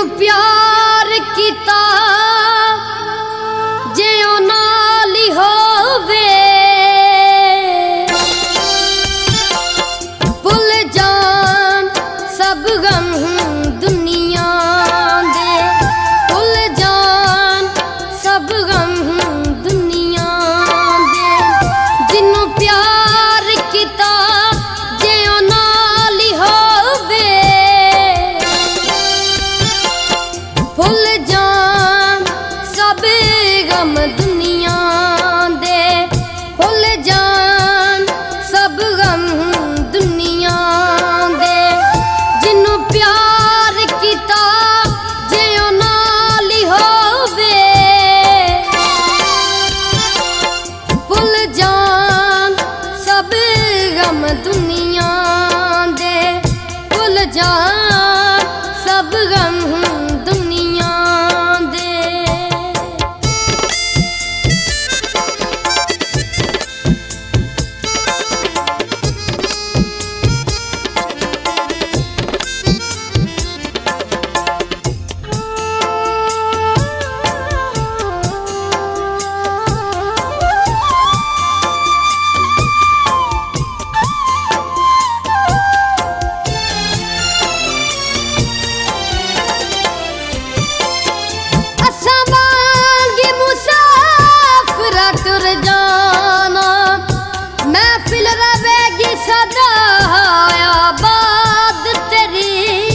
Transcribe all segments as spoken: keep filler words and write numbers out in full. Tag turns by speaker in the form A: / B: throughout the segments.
A: प्यार कीता जियो नाल ही होवे, भुल जान सब गम दुनिया दे, भुल जान सब गम दुनिया दे। जिन्नू प्यार कीता जियो नाल ही होवे, भुल जान सब गम दुनिया दे, भुल जान सब गम दुनिया दे। जिन्नू प्यार कीता जियो नाल ही होवे, भुल जान सब गम दुनिया दे, भुल जान सब गम दुनिया दे। असां वांगे मुसाफिरा टुर जाना, महफिल रवेगी सदा आबाद तेरी।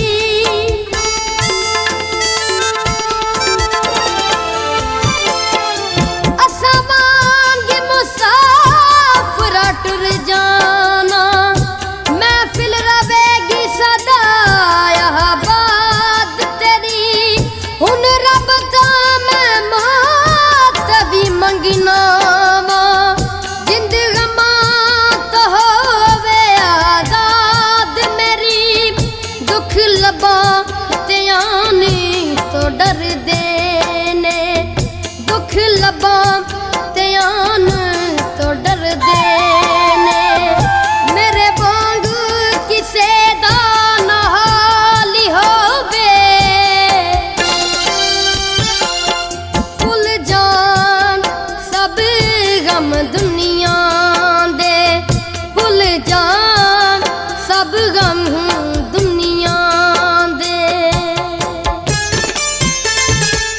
A: असां वांगे मुसाफिरा टुर जाना, महफिल रवेगी सदा आबाद तेरी। हुन रब दा मैं मातवी मंगना वा, जिंद गमां तो होवे आजाद मेरी। दुख लबां ते आने तो डर दे ने, दुख लबां ते आने तो डर दे ने। मेरे वांग किसे दा ना हाल ही होवे, भुल जान सब गम दुनिया दे, भुल जान सब गम दुनिया दे।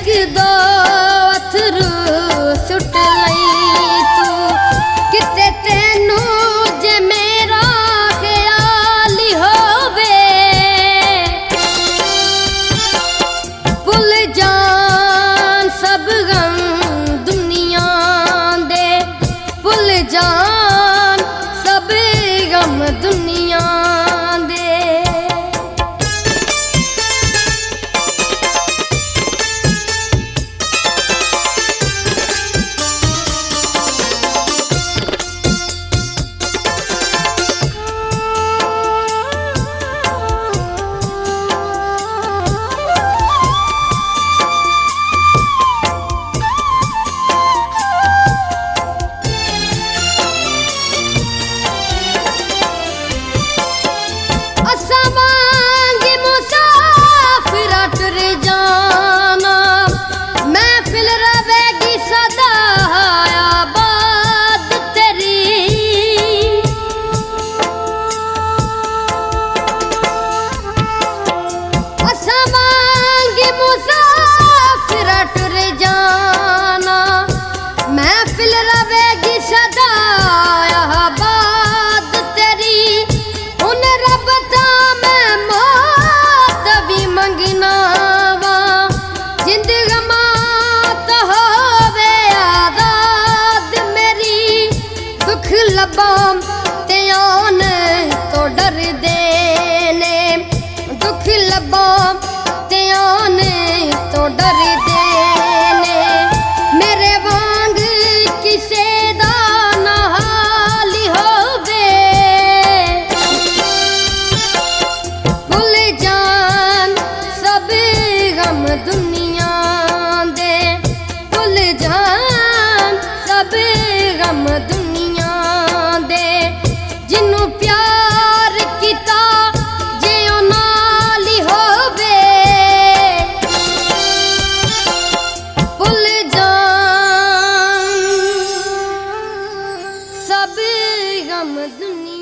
A: एक दो अथरू सुट लई तू किते तेनू जे मेरा ख्याल होवे भुल जान सब गम दुनिया दे भुल जान सब गम दुनिया दे। लबाम ते आन तो डर देने दुख लबाम ते आन तो डर देने मेरे वांग किसे दा ना हाल होवे भुल जान सब गम दुनिया दे भुल जान सब गम दुनिया जिन्नू प्यार किता जे ओ नाल होवे भुल जान सब गम दुनिया।